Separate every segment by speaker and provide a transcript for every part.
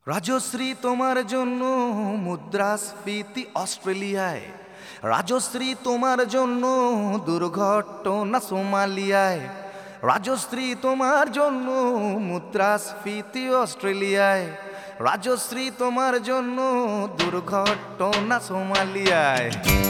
Speaker 1: রাজশ্রী তোমার জন্য মুদ্রাস্ফীতি অস্ট্রেলিয়ায়, রাজশ্রী তোমার জন্য দুর্ঘটনা সোমালিয়ায়, রাজশ্রী তোমার জন্য মুদ্রাস্ফীতি অস্ট্রেলিয়ায়, রাজশ্রী তোমার জন্য দুর্ঘটনা সোমালিয়ায়।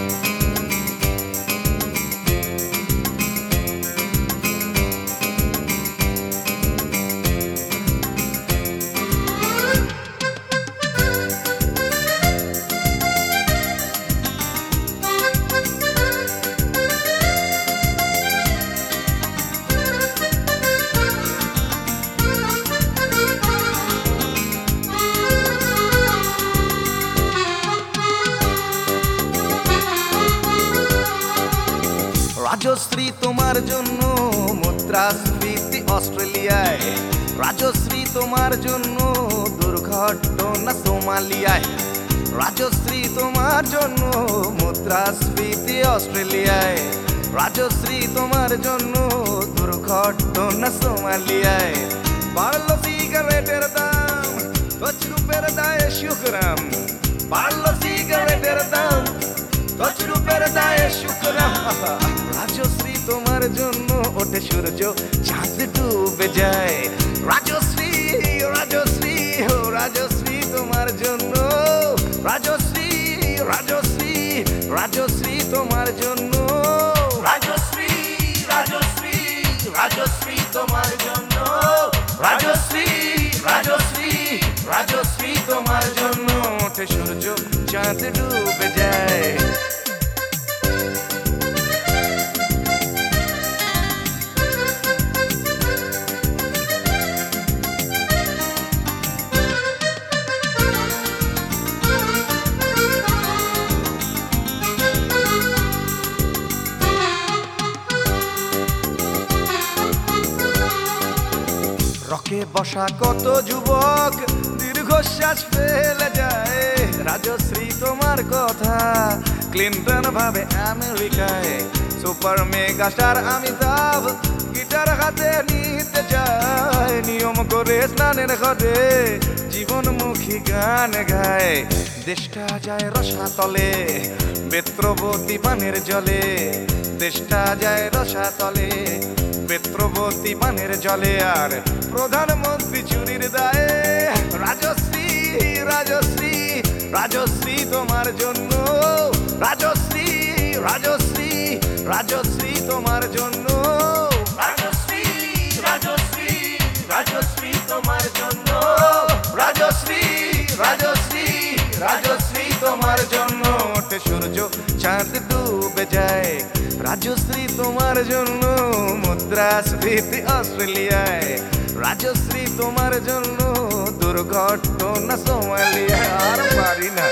Speaker 1: রাজশ্রী তোমার জন্য মুদ্রাস্ফীতি অস্ট্রেলিয়ায়, রাজশ্রী তোমার জন্য দুর্ঘটনা সোমালিয়ায়, রাজশ্রী তোমার জন্য মুদ্রাস্ফীতি অস্ট্রেলিয়ায়, রাজশ্রী তোমার জন্য দুর্ঘটনা সোমালিয়ায়। বাড়লো সিগারেটের দাম, 10 রুপের দায়ে 100 গ্রাম, বাড়লো সিগারেটের দাম, 10 রুপের দায়ে 100 গ্রাম। রাজশ্রী তোমার জন্য ওঠে সূর্য, চাঁদ ডুবে যায়। রাজশ্রী রাজশ্রী ও রাজশ্রী তোমার জন্য, রাজশ্রী রাজশ্রী রাজশ্রী তোমার জন্য, রাজশ্রী রাজশ্রী রাজশ্রী তোমার জন্য, রাজশ্রী রাজশ্রী রাজশ্রী তোমার জন্য ওঠে সূর্য, চাঁদ ডুবে যায়। রকে বসা কত যুবক দীর্ঘশ্বাস ফেলে যায়। রাজশ্রী তোমার কথা ক্লিন্টন ভাবে আমেরিকায়, super mega star Amitabh guitar হাতে নিতে যায়। নিয়ম করে স্নানের ঘটে জীবনমুখী গান গায়। দেশটা যায় রসাতলে বেত্রবতী পানের জলে, দেশটা যায় রসাতলে বেত্রবতী পানের জলে। আর প্রধানমন্ত্রী চুরির দায়ে। রাজশ্রী রাজশ্রী রাজশ্রী তোমার জন্য, রাজশ্রী রাজশ্রী রাজশ্রী তোমার জন্য, রাজশ্রী রাজশ্রী রাজশ্রী তোমার জন্য, রাজশ্রী রাজশ্রী রাজশ্রী তোমার জন্য ওঠে সূর্য, চাঁদ ডুবে যায়। রাজশ্রী তোমার জন্য মুদ্রাস্ফীতি অস্ট্রেলিয়ায়, রাজশ্রী তোমার জন্য দুর্ঘটনা সোমালিয়ায়। আর পারি না।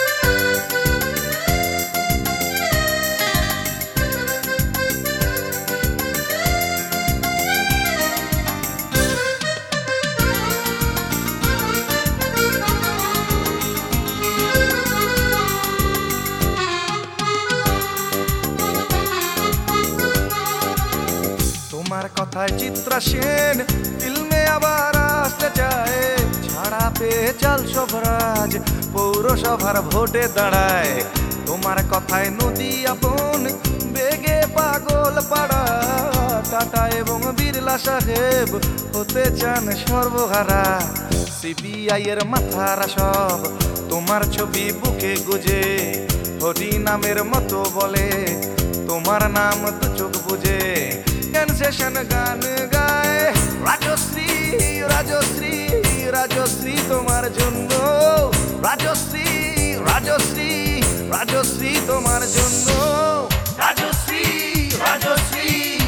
Speaker 1: তোমার কথায় চিত্রা সেন ফিল্মে আবার আসতে চায়। ছাড়া পেয়ে চাল সবরাজ পৌরসভার ভোটে দাঁড়ায়। তোমার কথায় নদী আপন বেগে পাগল পাড়া। টাটা এবং বিড়লা সাহেব হতে চান সর্বহারা। সিবিআই এর মাথারা সব তোমার ছবি বুকে গুজে। হরি নামের মতো বলে তোমার নাম তো চোখ বুঝে। সেশন গান গায়। রাজশ্রী রাজশ্রী রাজশ্রী তোমার জন্য, রাজশ্রী রাজশ্রী রাজশ্রী তোমার জন্য, রাজশ্রী রাজশ্রী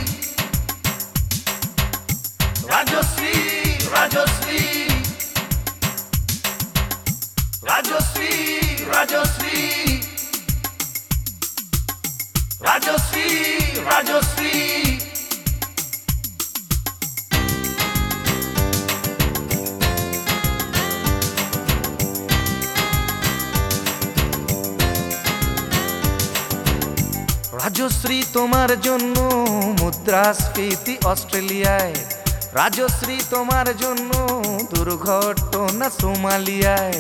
Speaker 1: রাজশ্রী রাজশ্রী রাজশ্রী রাজশ্রী রাজশ্রী রাজশ্রী। রাজশ্রী তোমার জন্য মুদ্রাস্ফীতি অস্ট্রেলিয়ায়,
Speaker 2: রাজশ্রী তোমার জন্য দুর্ঘটনা সোমালিয়ায়।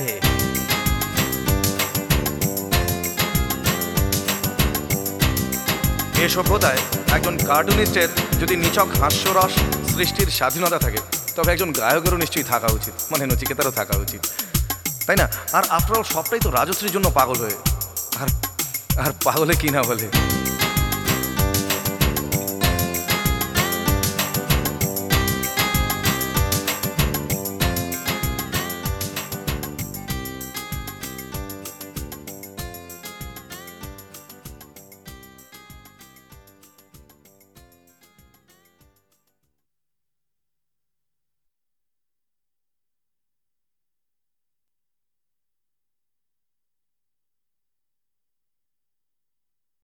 Speaker 2: এ সভ্যতায় একজন কার্টুনিস্টের যদি নিছক হাস্যরস সৃষ্টির স্বাধীনতা থাকে, তবে একজন গায়কেরও নিশ্চয়ই থাকা উচিত, মানে নচিকেতারও থাকা উচিত, তাই না? আর আফটার অল সবটাই তো রাজশ্রীর জন্য পাগল হয়ে, আর আর পাগলে কি না বলে।